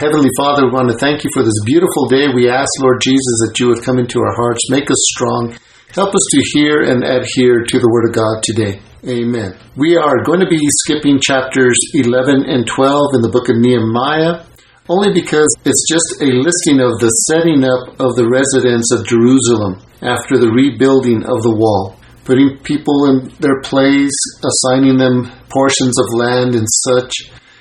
Heavenly Father, we want to thank you for this beautiful day. We ask, Lord Jesus, that you would come into our hearts, make us strong, help us to hear and adhere to the Word of God today. Amen. We are going to be skipping chapters 11 and 12 in the book of Nehemiah, only because it's just a listing of the setting up of the residents of Jerusalem after the rebuilding of the wall, putting people in their place, assigning them portions of land and such.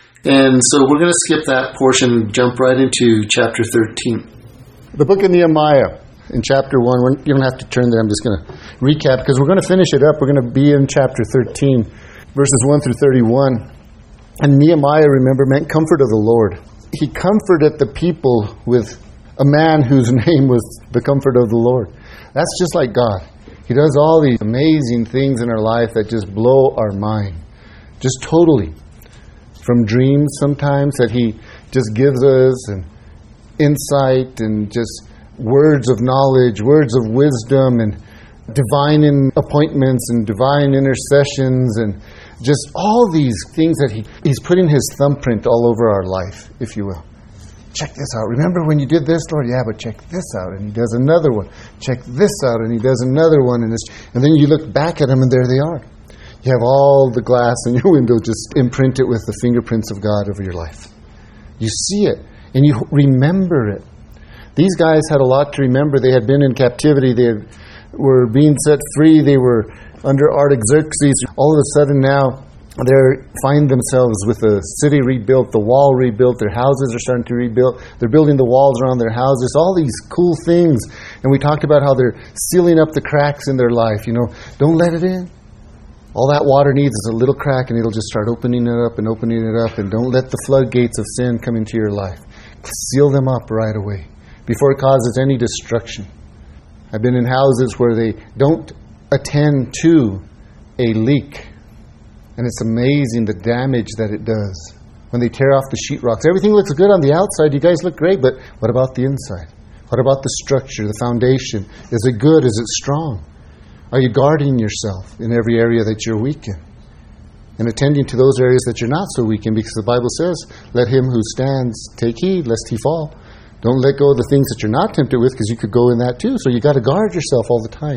And so we're going to skip that portion and jump right into chapter 13. The book of Nehemiah in chapter 1. You don't have to turn there. I'm just going to recap because we're going to finish it up. We're going to be in chapter 13, verses 1 through 31. And Nehemiah, remember, meant comfort of the Lord. He comforted the people with a man whose name was the comfort of the Lord. That's just like God. He does all these amazing things in our life that just blow our mind. Just totally. From dreams sometimes that He just gives us, and insight, and just words of knowledge, words of wisdom, and divine appointments and divine intercessions, and just all these things that He's putting His thumbprint all over our life, if you will. Check this out. Remember when you did this, Lord? Yeah, but check this out. And He does another one. Check this out, and He does another one. And then you look back at them, and there they are. You have all the glass in your window, just imprint it with the fingerprints of God over your life. You see it, and you remember it. These guys had a lot to remember. They had been in captivity. They were being set free. They were under Artaxerxes. All of a sudden now, they find themselves with the city rebuilt, the wall rebuilt, their houses are starting to rebuild. They're building the walls around their houses, all these cool things. And we talked about how they're sealing up the cracks in their life. Don't let it in. All that water needs is a little crack, and it'll just start opening it up, and don't let the floodgates of sin come into your life. Seal them up right away before it causes any destruction. I've been in houses where they don't attend to a leak, and it's amazing the damage that it does when they tear off the sheetrocks. Everything looks good on the outside. You guys look great, but what about the inside? What about the structure, the foundation? Is it good? Is it strong? Are you guarding yourself in every area that you're weak in? And attending to those areas that you're not so weak in, because the Bible says, let him who stands take heed lest he fall. Don't let go of the things that you're not tempted with, because you could go in that too. So you got to guard yourself all the time.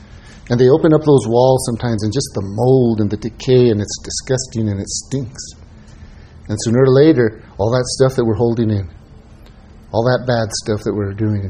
And they open up those walls sometimes, and just the mold and the decay, and it's disgusting and it stinks. And sooner or later, all that stuff that we're holding in, all that bad stuff that we're doing, and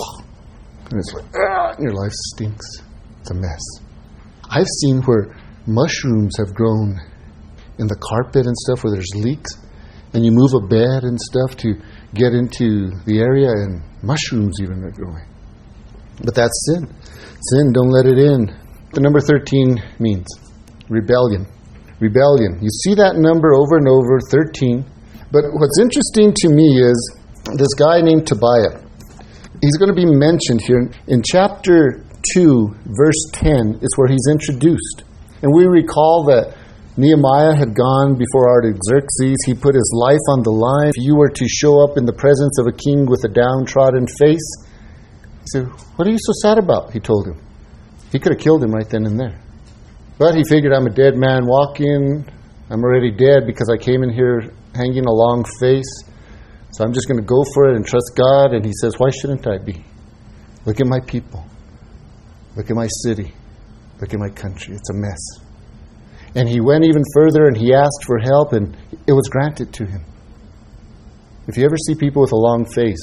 it's like, your life stinks. It's a mess. I've seen where mushrooms have grown in the carpet and stuff, where there's leaks, and you move a bed and stuff to get into the area, and mushrooms even are growing. But that's sin. Sin, don't let it in. The number 13 means rebellion. Rebellion. You see that number over and over, 13. But what's interesting to me is this guy named Tobiah. He's going to be mentioned here in chapter 2, verse 10 is where he's introduced. And we recall that Nehemiah had gone before Artaxerxes. He put his life on the line. If you were to show up in the presence of a king with a downtrodden face, he said, what are you so sad about? He told him. He could have killed him right then and there. But he figured, I'm a dead man walking. I'm already dead because I came in here hanging a long face. So I'm just going to go for it and trust God. And he says, why shouldn't I be? Look at my people. Look at my city. Look at my country. It's a mess. And he went even further and he asked for help, and it was granted to him. If you ever see people with a long face,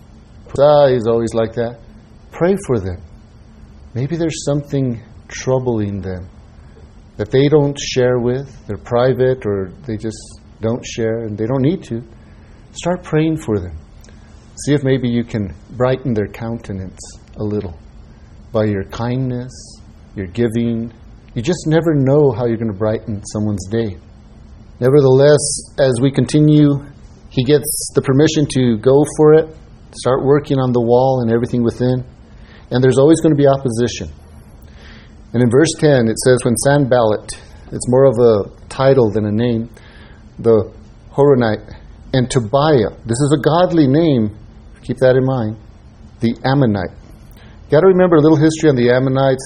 he's always like that, pray for them. Maybe there's something troubling them that they don't share with. They're private, or they just don't share, and they don't need to. Start praying for them. See if maybe you can brighten their countenance a little. By your kindness, your giving. You just never know how you're going to brighten someone's day. Nevertheless, as we continue, he gets the permission to go for it, start working on the wall and everything within. And there's always going to be opposition. And in verse 10, it says, when Sanballat, it's more of a title than a name, the Horonite, and Tobiah, this is a godly name, keep that in mind, the Ammonite. You got to remember a little history on the Ammonites,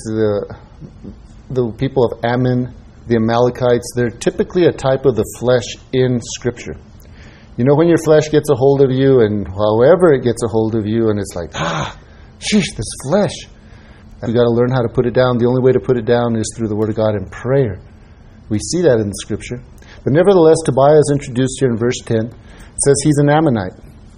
the people of Ammon, the Amalekites. They're typically a type of the flesh in Scripture. You know when your flesh gets a hold of you, and however it gets a hold of you, and it's like, sheesh, this flesh. We've got to learn how to put it down. The only way to put it down is through the Word of God and prayer. We see that in the Scripture. But nevertheless, Tobiah is introduced here in verse 10. It says he's an Ammonite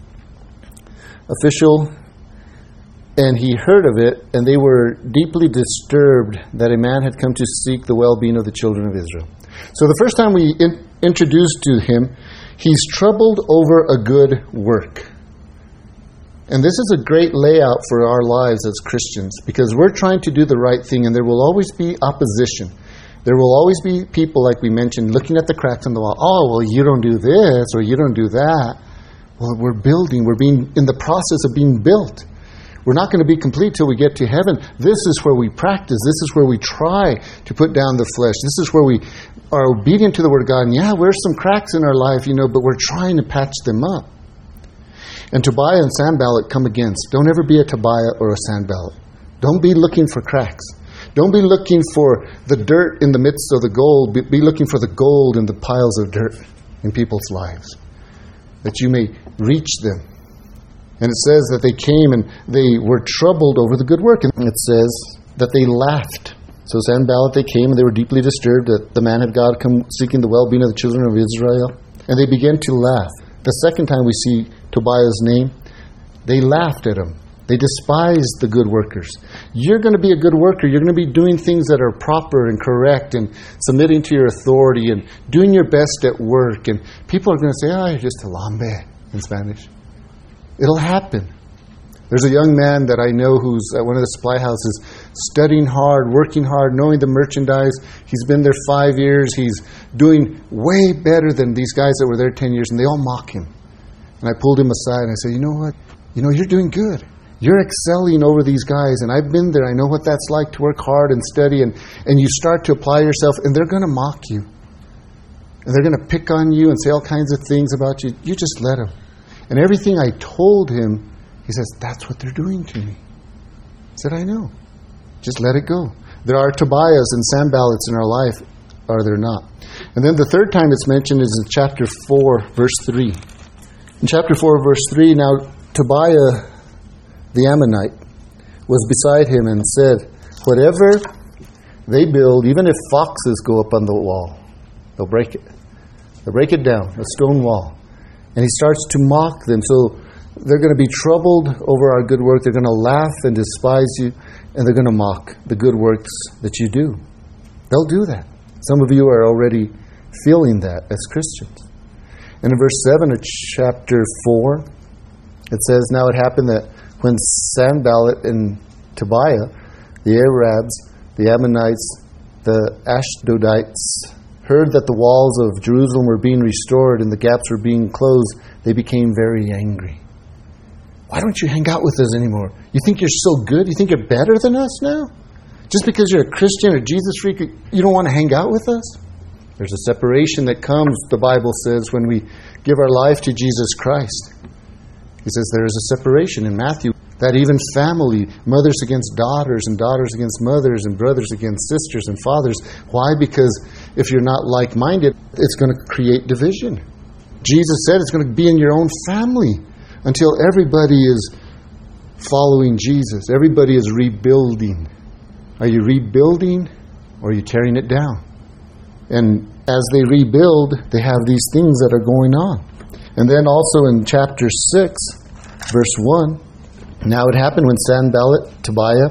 official, and he heard of it, and they were deeply disturbed that a man had come to seek the well-being of the children of Israel. So the first time we introduced to him, he's troubled over a good work. And this is a great layout for our lives as Christians, because we're trying to do the right thing, and there will always be opposition. There will always be people, like we mentioned, looking at the cracks in the wall. Oh, well, you don't do this, or you don't do that. Well, we're building. We're being in the process of being built. We're not going to be complete till we get to heaven. This is where we practice. This is where we try to put down the flesh. This is where we are obedient to the Word of God. And yeah, there's some cracks in our life, but we're trying to patch them up. And Tobiah and Sanballat come against. Don't ever be a Tobiah or a Sanballat. Don't be looking for cracks. Don't be looking for the dirt in the midst of the gold. Be looking for the gold in the piles of dirt in people's lives, that you may reach them. And it says that they came and they were troubled over the good work. And it says that they laughed. So Sanballat, they came and they were deeply disturbed that the man of God come seeking the well-being of the children of Israel. And they began to laugh. The second time we see Tobiah's name, they laughed at him. They despised the good workers. You're going to be a good worker. You're going to be doing things that are proper and correct and submitting to your authority and doing your best at work. And people are going to say, you're just a lambe in Spanish. It'll happen. There's a young man that I know who's at one of the supply houses studying hard, working hard, knowing the merchandise. He's been there 5 years. He's doing way better than these guys that were there 10 years, and they all mock him. And I pulled him aside and I said, you know what? You're doing good. You're excelling over these guys, and I've been there. I know what that's like to work hard and study, and you start to apply yourself, and they're going to mock you. And they're going to pick on you and say all kinds of things about you. You just let them. And everything I told him, he says, that's what they're doing to me. I said, I know. Just let it go. There are Tobiahs and Sanballats in our life, are there not? And then the third time it's mentioned is in chapter 4, verse 3. In chapter 4, verse 3, now Tobiah the Ammonite was beside him and said, whatever they build, even if foxes go up on the wall, they'll break it. They'll break it down, a stone wall. And he starts to mock them. So they're going to be troubled over our good work. They're going to laugh and despise you, and they're going to mock the good works that you do. They'll do that. Some of you are already feeling that as Christians. And in verse 7 of chapter 4, it says, now it happened that when Sanballat and Tobiah, the Arabs, the Ammonites, the Ashdodites, heard that the walls of Jerusalem were being restored and the gaps were being closed, they became very angry. Why don't you hang out with us anymore? You think you're so good? You think you're better than us now? Just because you're a Christian or Jesus freak, you don't want to hang out with us? There's a separation that comes, the Bible says, when we give our life to Jesus Christ. He says there is a separation in Matthew, that even family, mothers against daughters and daughters against mothers and brothers against sisters and fathers. Why? Because if you're not like-minded, it's going to create division. Jesus said it's going to be in your own family until everybody is following Jesus. Everybody is rebuilding. Are you rebuilding or are you tearing it down? And as they rebuild, they have these things that are going on. And then also in chapter 6, verse 1, now it happened when Sanballat, Tobiah,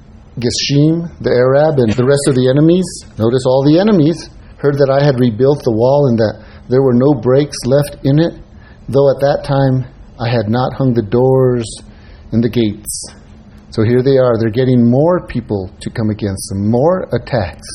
Geshem, the Arab, and the rest of the enemies, notice all the enemies, heard that I had rebuilt the wall and that there were no breaks left in it, though at that time I had not hung the doors and the gates. So here they are. They're getting more people to come against them, more attacks.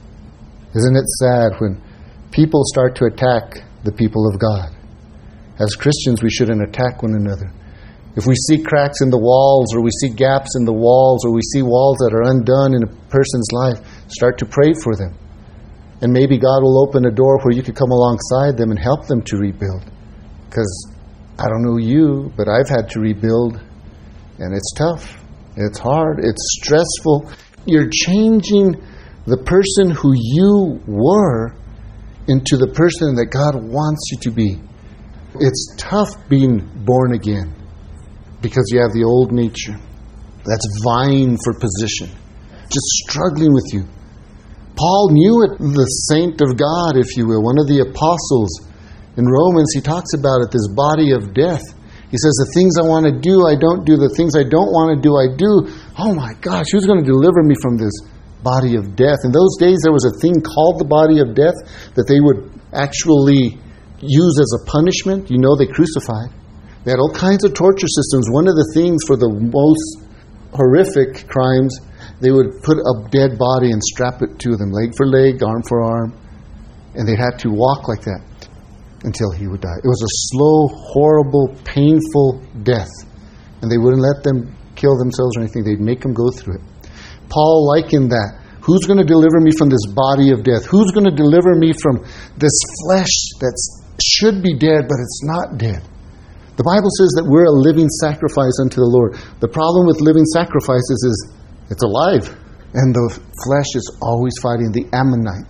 Isn't it sad when people start to attack the people of God? As Christians, we shouldn't attack one another. If we see cracks in the walls, or we see gaps in the walls, or we see walls that are undone in a person's life, start to pray for them. And maybe God will open a door where you could come alongside them and help them to rebuild. Because I don't know you, but I've had to rebuild, and it's tough. It's hard. It's stressful. You're changing the person who you were into the person that God wants you to be. It's tough being born again because you have the old nature that's vying for position, just struggling with you. Paul knew it, the saint of God, if you will, one of the apostles. In Romans, he talks about it, this body of death. He says, the things I want to do, I don't do. The things I don't want to do, I do. Oh my gosh, who's going to deliver me from this body of death? In those days, there was a thing called the body of death that they would actually use as a punishment. You know, they crucified. They had all kinds of torture systems. One of the things for the most horrific crimes, they would put a dead body and strap it to them, leg for leg, arm for arm. And they had to walk like that until he would die. It was a slow, horrible, painful death. And they wouldn't let them kill themselves or anything. They'd make them go through it. Paul likened that. Who's going to deliver me from this body of death? Who's going to deliver me from this flesh that should be dead, but it's not dead? The Bible says that we're a living sacrifice unto the Lord. The problem with living sacrifices is it's alive. And the flesh is always fighting the Ammonites,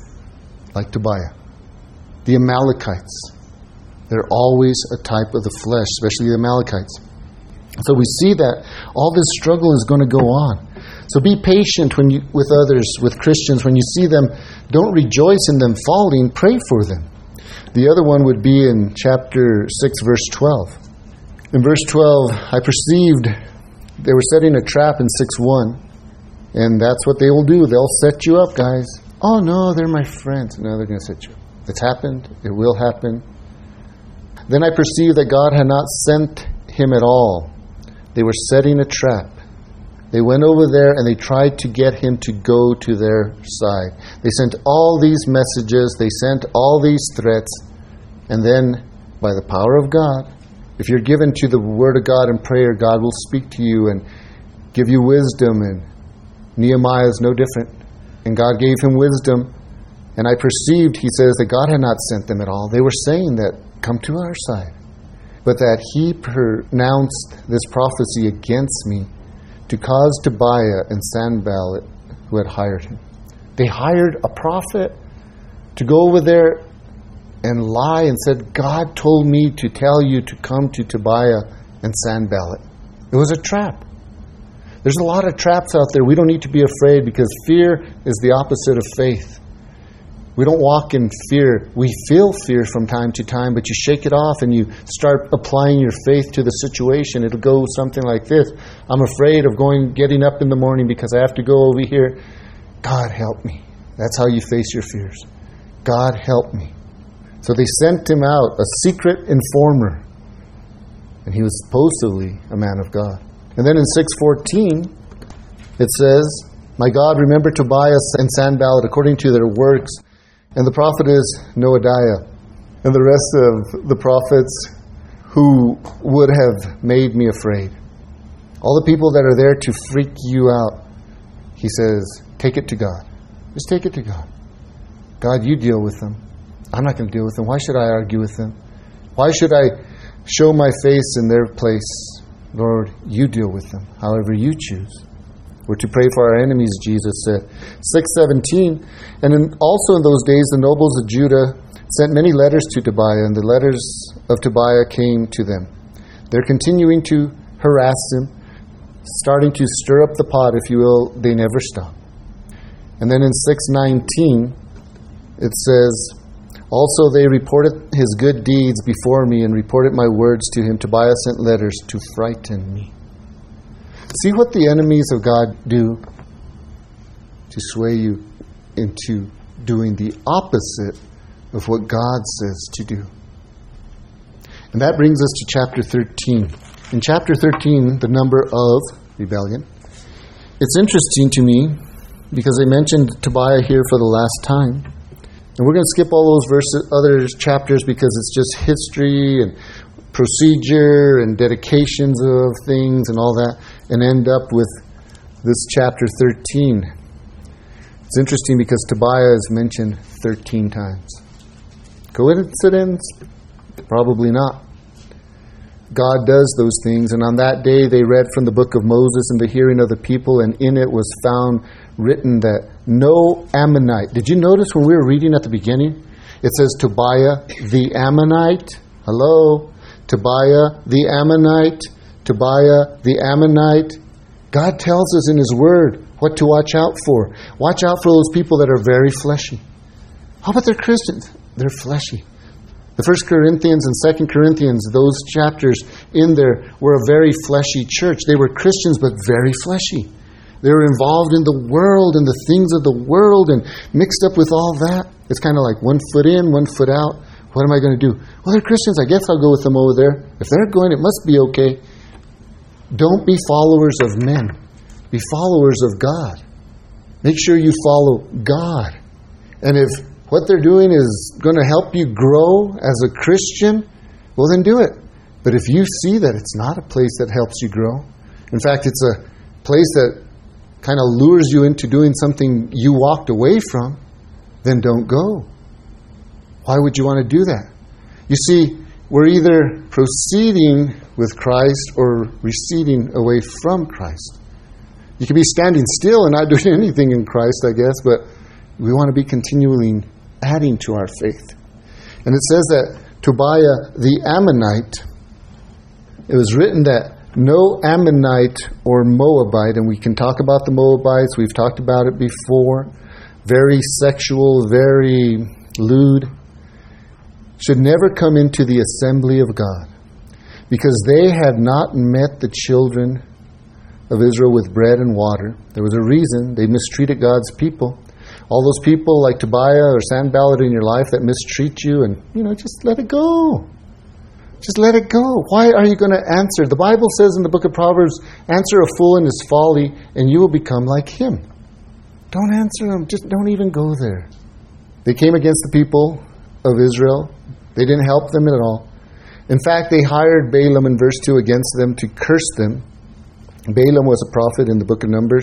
like Tobiah. The Amalekites. They're always a type of the flesh, especially the Amalekites. So we see that all this struggle is going to go on. So be patient with others, with Christians. When you see them, don't rejoice in them falling. Pray for them. The other one would be in chapter 6, verse 12. In verse 12, I perceived they were setting a trap in 6:1. And that's what they will do. They'll set you up, guys. Oh, no, they're my friends. No, they're going to set you up. It's happened. It will happen. Then I perceived that God had not sent him at all. They were setting a trap. They went over there and they tried to get him to go to their side. They sent all these messages. They sent all these threats. And then, by the power of God, if you're given to the Word of God and prayer, God will speak to you and give you wisdom. And Nehemiah is no different. And God gave him wisdom. And I perceived, he says, that God had not sent them at all. They were saying that, come to our side. But that he pronounced this prophecy against me to cause Tobiah and Sanballat, who had hired him. They hired a prophet to go over there and lie and said, God told me to tell you to come to Tobiah and Sanballat. It was a trap. There's a lot of traps out there. We don't need to be afraid because fear is the opposite of faith. We don't walk in fear. We feel fear from time to time, but you shake it off and you start applying your faith to the situation. It'll go something like this. I'm afraid of getting up in the morning because I have to go over here. God help me. That's how you face your fears. God help me. So they sent him out, a secret informer. And he was supposedly a man of God. And then in 6:14, it says, my God, remember Tobiah and Sanballat according to their works. And the prophet is Noadiah. And the rest of the prophets who would have made me afraid. All the people that are there to freak you out. He says, take it to God. Just take it to God. God, you deal with them. I'm not going to deal with them. Why should I argue with them? Why should I show my face in their place? Lord, you deal with them, however you choose. We're to pray for our enemies, Jesus said. 6:17, and also in those days the nobles of Judah sent many letters to Tobiah, and the letters of Tobiah came to them. They're continuing to harass him, starting to stir up the pot, if you will. They never stop. And then in 6:19, it says, also they reported his good deeds before me and reported my words to him. Tobiah sent letters to frighten me. See what the enemies of God do to sway you into doing the opposite of what God says to do. And that brings us to chapter 13. In chapter 13, the number of rebellion. It's interesting to me because I mentioned Tobiah here for the last time. And we're going to skip all those verses, other chapters, because it's just history and procedure and dedications of things and all that, and end up with this chapter 13. It's interesting because Tobiah is mentioned 13 times. Coincidence? Probably not. God does those things, and on that day they read from the book of Moses in the hearing of the people, and in it was found written that no Ammonite. Did you notice when we were reading at the beginning? It says Tobiah the Ammonite. Hello? Tobiah the Ammonite. Tobiah the Ammonite. God tells us in His Word what to watch out for. Watch out for those people that are very fleshy. How about they're Christians? They're fleshy. The 1 Corinthians and 2 Corinthians, those chapters in there were a very fleshy church. They were Christians, but very fleshy. They were involved in the world and the things of the world and mixed up with all that. It's kind of like 1 foot in, 1 foot out. What am I going to do? Well, they're Christians. I guess I'll go with them over there. If they're going, it must be okay. Don't be followers of men. Be followers of God. Make sure you follow God. And if what they're doing is going to help you grow as a Christian, well, then do it. But if you see that it's not a place that helps you grow, in fact, it's a place that kind of lures you into doing something you walked away from, then don't go. Why would you want to do that? You see, we're either proceeding with Christ or receding away from Christ. You can be standing still and not doing anything in Christ, I guess, but we want to be continually adding to our faith. And it says that Tobiah the Ammonite, it was written that no Ammonite or Moabite, and we can talk about the Moabites, we've talked about it before, very sexual, very lewd, should never come into the assembly of God, because they had not met the children of Israel with bread and water. There was a reason. They mistreated God's people. All those people like Tobiah or Sanballat in your life that mistreat you, and just let it go. Just let it go. Why are you going to answer? The Bible says in the book of Proverbs, answer a fool in his folly, and you will become like him. Don't answer them. Just don't even go there. They came against the people of Israel. They didn't help them at all. In fact, they hired Balaam in verse 2 against them to curse them. Balaam was a prophet in the book of Numbers,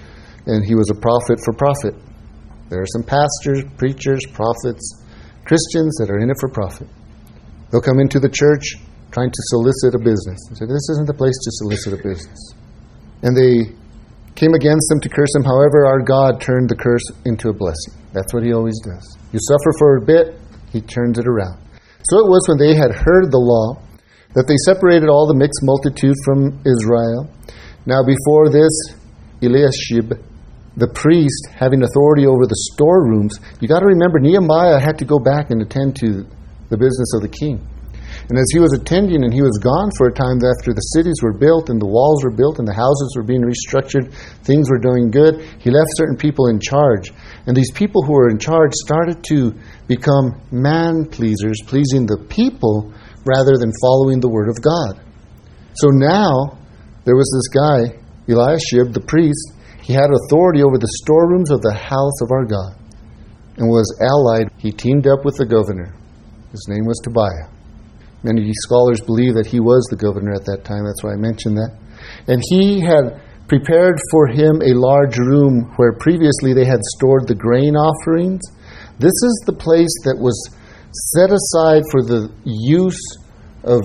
and he was a prophet for profit. There are some pastors, preachers, prophets, Christians that are in it for profit. They'll come into the church trying to solicit a business. They say, this isn't the place to solicit a business. And they came against them to curse them. However, our God turned the curse into a blessing. That's what He always does. You suffer for a bit, He turns it around. So it was when they had heard the law that they separated all the mixed multitude from Israel. Now before this, Eliashib, the priest, having authority over the storerooms, you got to remember, Nehemiah had to go back and attend to the business of the king. And as he was attending, and he was gone for a time after the cities were built and the walls were built and the houses were being restructured, things were doing good, he left certain people in charge. And these people who were in charge started to become man-pleasers, pleasing the people rather than following the word of God. So now, there was this guy, Eliashib, the priest. He had authority over the storerooms of the house of our God and was allied. He teamed up with the governor. His name was Tobiah. Many scholars believe that he was the governor at that time. That's why I mentioned that. And he had prepared for him a large room where previously they had stored the grain offerings. This is the place that was set aside for the use of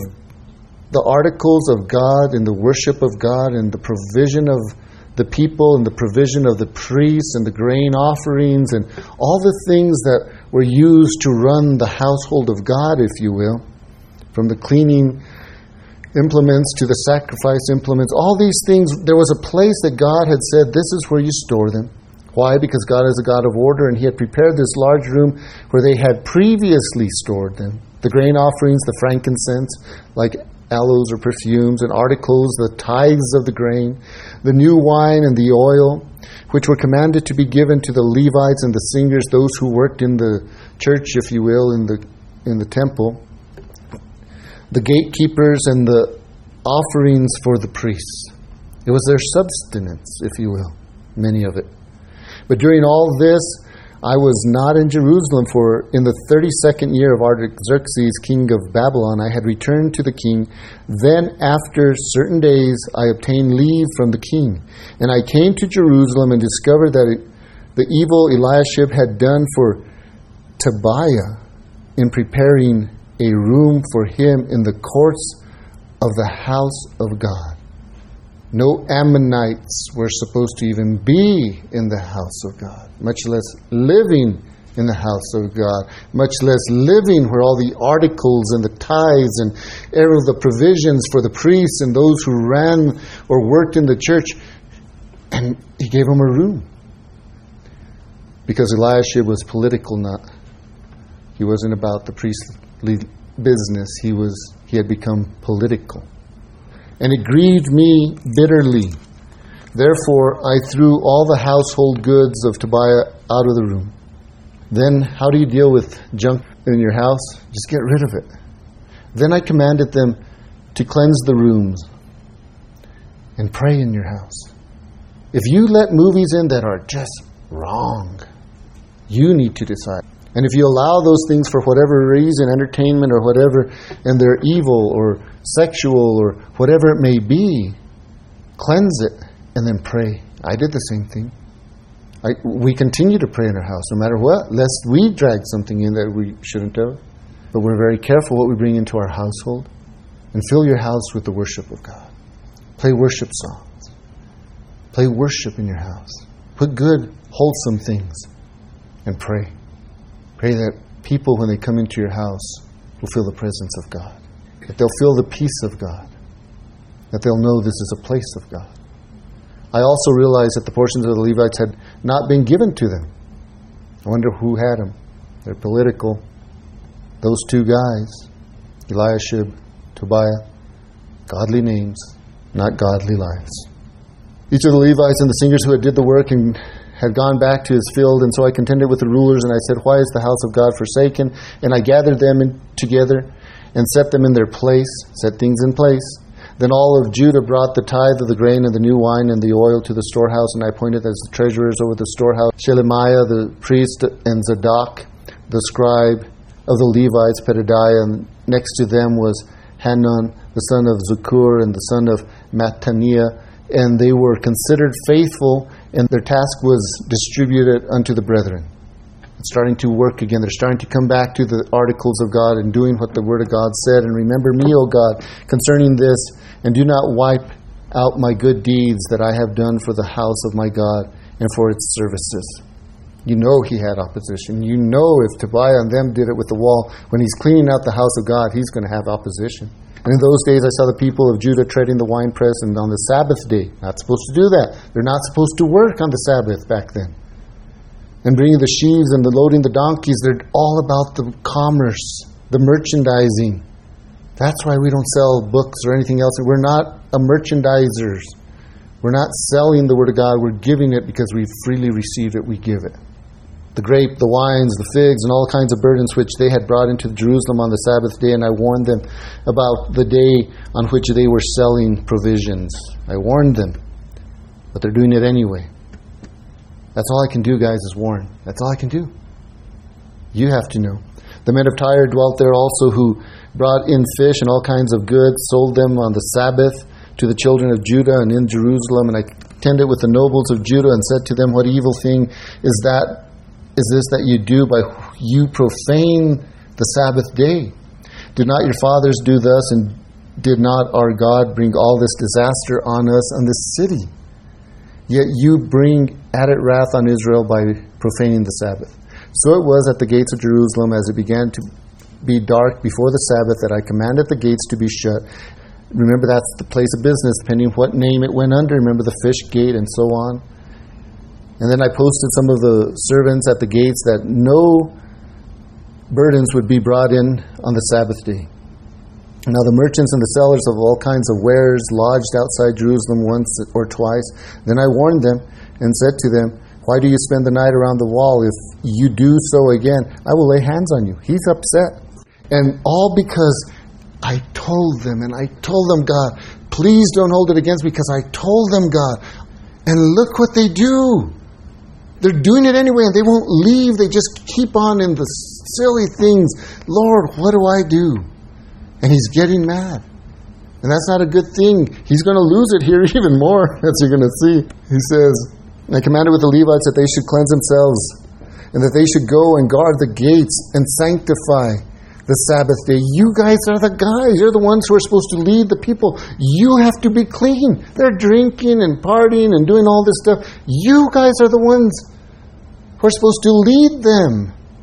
the articles of God and the worship of God and the provision of the people and the provision of the priests and the grain offerings and all the things that were used to run the household of God, if you will, from the cleaning implements to the sacrifice implements, all these things. There was a place that God had said, this is where you store them. Why? Because God is a God of order, and He had prepared this large room where they had previously stored them. The grain offerings, the frankincense, like aloes or perfumes, and articles, the tithes of the grain, the new wine and the oil, which were commanded to be given to the Levites and the singers, those who worked in the church, if you will, in the temple, the gatekeepers, and the offerings for the priests. It was their subsistence, if you will, many of it. But during all this, I was not in Jerusalem, for in the 32nd year of Artaxerxes, king of Babylon, I had returned to the king. Then after certain days, I obtained leave from the king. And I came to Jerusalem and discovered that the evil Eliashib had done for Tobiah in preparing a room for him in the courts of the house of God. No Ammonites were supposed to even be in the house of God, much less living in the house of God, much less living where all the articles and the tithes and all the provisions for the priests and those who ran or worked in the church. And he gave them a room. Because Eliashib was political, he wasn't about the priestly business. He had become political. And it grieved me bitterly. Therefore, I threw all the household goods of Tobiah out of the room. Then, how do you deal with junk in your house? Just get rid of it. Then I commanded them to cleanse the rooms and pray in your house. If you let movies in that are just wrong, you need to decide. And if you allow those things for whatever reason, entertainment or whatever, and they're evil or sexual or whatever it may be, cleanse it and then pray. I did the same thing. We continue to pray in our house, no matter what, lest we drag something in that we shouldn't have. But we're very careful what we bring into our household. And fill your house with the worship of God. Play worship songs. Play worship in your house. Put good, wholesome things. And pray. Pray that people, when they come into your house, will feel the presence of God. That they'll feel the peace of God. That they'll know this is a place of God. I also realized that the portions of the Levites had not been given to them. I wonder who had them. They're political. Those two guys, Eliashib, Tobiah, godly names, not godly lives. Each of the Levites and the singers who had did the work and had gone back to his field, and so I contended with the rulers, and I said, why is the house of God forsaken? And I gathered them together and set them in their place, set things in place. Then all of Judah brought the tithe of the grain and the new wine and the oil to the storehouse, and I appointed as the treasurers over the storehouse Shelemiah the priest and Zadok the scribe of the Levites, Pedadiah, and next to them was Hanan the son of Zakur and the son of Mattaniah, and they were considered faithful, and their task was distributed unto the brethren. It's starting to work again. They're starting to come back to the articles of God and doing what the Word of God said. And remember me, O God, concerning this, and do not wipe out my good deeds that I have done for the house of my God and for its services. You know he had opposition. You know if Tobiah and them did it with the wall, when he's cleaning out the house of God, he's going to have opposition. And in those days I saw the people of Judah treading the winepress, and on the Sabbath day, not supposed to do that. They're not supposed to work on the Sabbath back then. And bringing the sheaves and the loading the donkeys, they're all about the commerce, the merchandising. That's why we don't sell books or anything else. We're not a merchandisers. We're not selling the Word of God. We're giving it because we freely received it. We give it. The grape, the wines, the figs, and all kinds of burdens which they had brought into Jerusalem on the Sabbath day. And I warned them about the day on which they were selling provisions. I warned them. But they're doing it anyway. That's all I can do, guys, is warn. That's all I can do. You have to know. The men of Tyre dwelt there also, who brought in fish and all kinds of goods, sold them on the Sabbath to the children of Judah and in Jerusalem. And I contended with the nobles of Judah and said to them, what evil thing is this that you do by you profane the Sabbath day? Did not your fathers do thus, and did not our God bring all this disaster on us and this city? Yet you bring added wrath on Israel by profaning the Sabbath. So it was at the gates of Jerusalem, as it began to be dark before the Sabbath, that I commanded the gates to be shut. Remember, that's the place of business, depending what name it went under. Remember the fish gate and so on. And then I posted some of the servants at the gates that no burdens would be brought in on the Sabbath day. Now the merchants and the sellers of all kinds of wares lodged outside Jerusalem once or twice. Then I warned them and said to them, why do you spend the night around the wall? If you do so again, I will lay hands on you. He's upset. And all because I told them, and I told them, God, please don't hold it against me, because I told them, God. And look what they do. They're doing it anyway, and they won't leave. They just keep on in the silly things. Lord, what do I do? And he's getting mad. And that's not a good thing. He's going to lose it here even more, as you're going to see. He says, I commanded with the Levites that they should cleanse themselves, and that they should go and guard the gates and sanctify the Sabbath day. You guys are the guys. You're the ones who are supposed to lead the people. You have to be clean. They're drinking and partying and doing all this stuff. You guys are the ones who are supposed to lead them.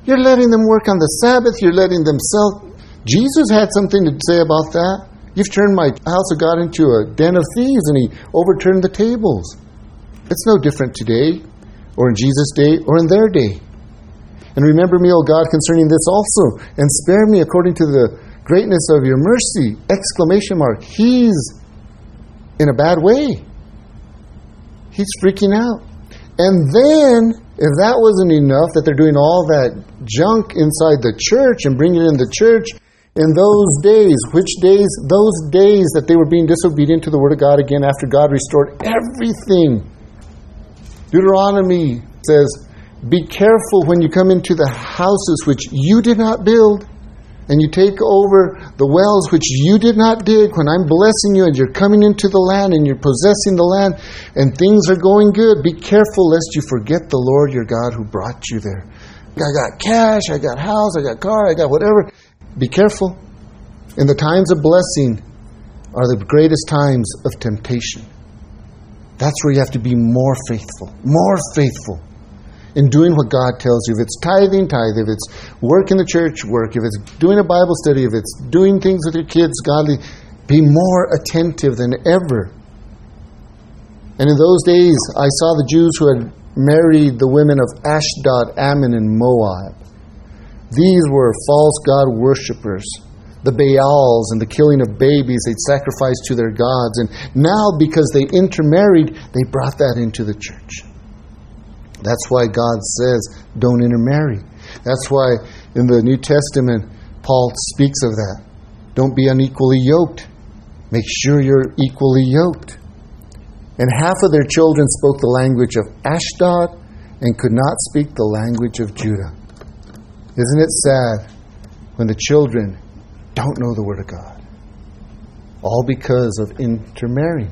You're letting them work on the Sabbath. You're letting them sell. Jesus had something to say about that. You've turned my house of God into a den of thieves, and he overturned the tables. It's no different today, or in Jesus' day, or in their day. And remember me, O God, concerning this also, and spare me according to the greatness of your mercy! Exclamation mark. He's in a bad way. He's freaking out. And then, if that wasn't enough, that they're doing all that junk inside the church and bringing it in the church, in those days, which days? Those days that they were being disobedient to the Word of God again after God restored everything. Deuteronomy says, be careful when you come into the houses which you did not build, and you take over the wells which you did not dig. When I'm blessing you and you're coming into the land and you're possessing the land and things are going good, be careful lest you forget the Lord your God who brought you there. I got cash, I got house, I got car, I got whatever. Be careful. And the times of blessing are the greatest times of temptation. That's where you have to be more faithful in doing what God tells you. If it's tithing, tithe. If it's work in the church, work. If it's doing a Bible study, if it's doing things with your kids, godly, be more attentive than ever. And in those days, I saw the Jews who had married the women of Ashdod, Ammon, and Moab. These were false god worshippers, the Baals, and the killing of babies they'd sacrificed to their gods. And now, because they intermarried, they brought that into the church. That's why God says, don't intermarry. That's why in the New Testament, Paul speaks of that. Don't be unequally yoked. Make sure you're equally yoked. And half of their children spoke the language of Ashdod and could not speak the language of Judah. Isn't it sad when the children don't know the Word of God? All because of intermarrying.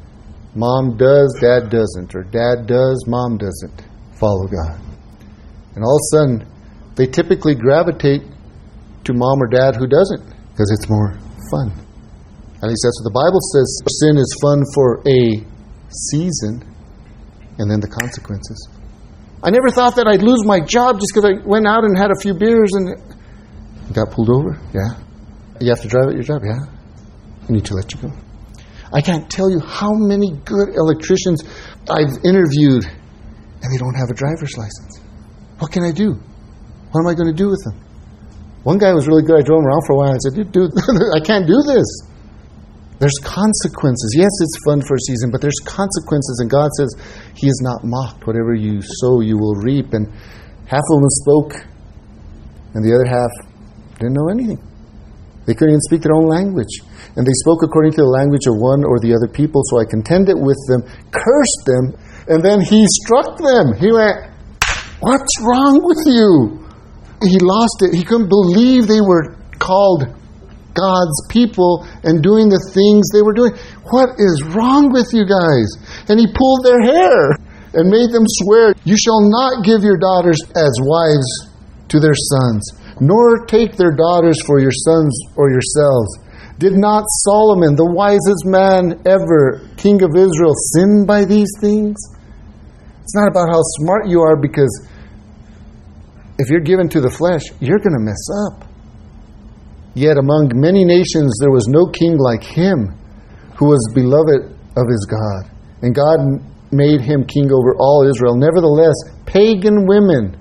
Mom does, dad doesn't. Or dad does, mom doesn't follow God. And all of a sudden, they typically gravitate to mom or dad who doesn't, because it's more fun. At least that's what the Bible says. Sin is fun for a season, and then the consequences. I never thought that I'd lose my job just because I went out and had a few beers and got pulled over. Yeah. You have to drive at your job. Yeah. I need to let you go. I can't tell you how many good electricians I've interviewed and they don't have a driver's license. What can I do? What am I going to do with them? One guy was really good. I drove him around for a while. I said, dude, I can't do this. There's consequences. Yes, it's fun for a season, but there's consequences. And God says, He is not mocked. Whatever you sow, you will reap. And half of them spoke, and the other half didn't know anything. They couldn't even speak their own language. And they spoke according to the language of one or the other people. So I contended with them, cursed them, and then He struck them. He went, what's wrong with you? He lost it. He couldn't believe they were called God's people and doing the things they were doing. What is wrong with you guys? And He pulled their hair and made them swear, you shall not give your daughters as wives to their sons, nor take their daughters for your sons or yourselves. Did not Solomon, the wisest man ever, king of Israel, sin by these things? It's not about how smart you are, because if you're given to the flesh, you're going to mess up. Yet among many nations there was no king like him, who was beloved of his God. And God made him king over all Israel. Nevertheless, pagan women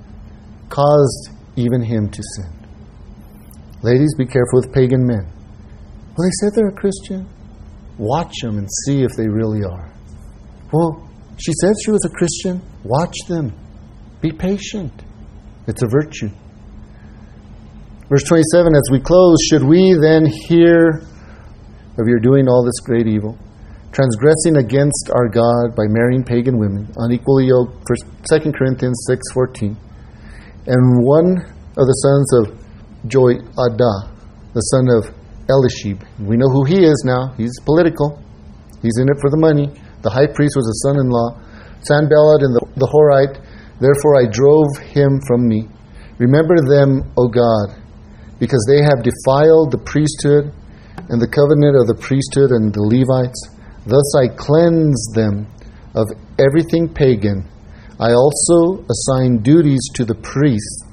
caused even him to sin. Ladies, be careful with pagan men. Well, they said they're a Christian. Watch them and see if they really are. Well, she said she was a Christian. Watch them. Be patient. It's a virtue. Verse 27, as we close, should we then hear of your doing all this great evil, transgressing against our God by marrying pagan women, unequally yoked, 2 Corinthians 6:14, and one of the sons of Joiada, the son of Elishib. We know who he is now. He's political. He's in it for the money. The high priest was a son-in-law. Sanballat and the Horite, therefore I drove him from me. Remember them, O God, because they have defiled the priesthood and the covenant of the priesthood and the Levites. Thus I cleanse them of everything pagan. I also assign duties to the priests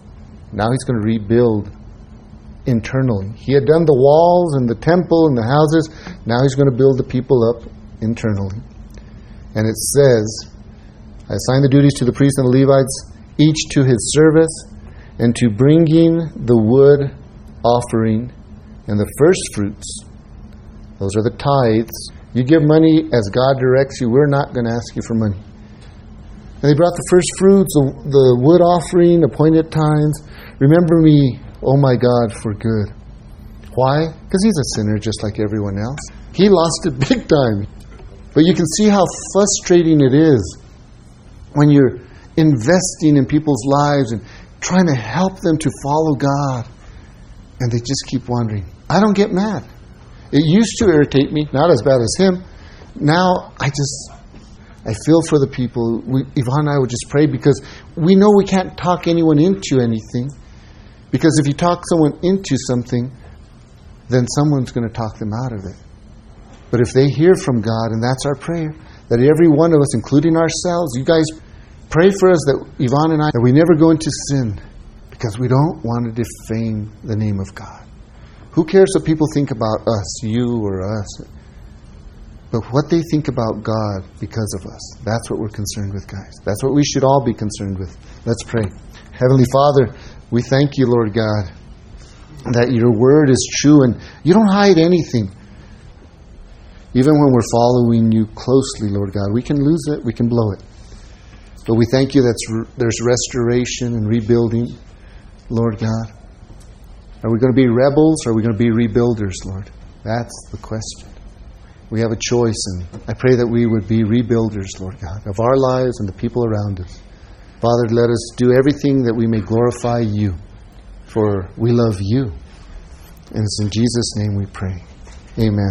Now He's going to rebuild internally. He had done the walls and the temple and the houses. Now He's going to build the people up internally. And it says, I assign the duties to the priests and the Levites, each to his service, and to bringing the wood offering and the first fruits. Those are the tithes. You give money as God directs you. We're not going to ask you for money. And they brought the first fruits, the wood offering, appointed times. Remember me, oh my God, for good. Why? Because he's a sinner just like everyone else. He lost it big time. But you can see how frustrating it is when you're investing in people's lives and trying to help them to follow God, and they just keep wandering. I don't get mad. It used to irritate me, not as bad as him. Now I feel for the people. Yvonne and I would just pray, because we know we can't talk anyone into anything. Because if you talk someone into something, then someone's going to talk them out of it. But if they hear from God, and that's our prayer, that every one of us, including ourselves, you guys pray for us, that Yvonne and I, that we never go into sin, because we don't want to defame the name of God. Who cares what people think about us, you or us? But what they think about God because of us, that's what we're concerned with, guys. That's what we should all be concerned with. Let's pray. Heavenly Father, we thank you, Lord God, that your word is true and you don't hide anything. Even when we're following you closely, Lord God, we can lose it, we can blow it. But we thank you that there's restoration and rebuilding, Lord God. Are we going to be rebels or are we going to be rebuilders, Lord? That's the question. We have a choice, and I pray that we would be rebuilders, Lord God, of our lives and the people around us. Father, let us do everything that we may glorify you, for we love you. And it's in Jesus' name we pray. Amen.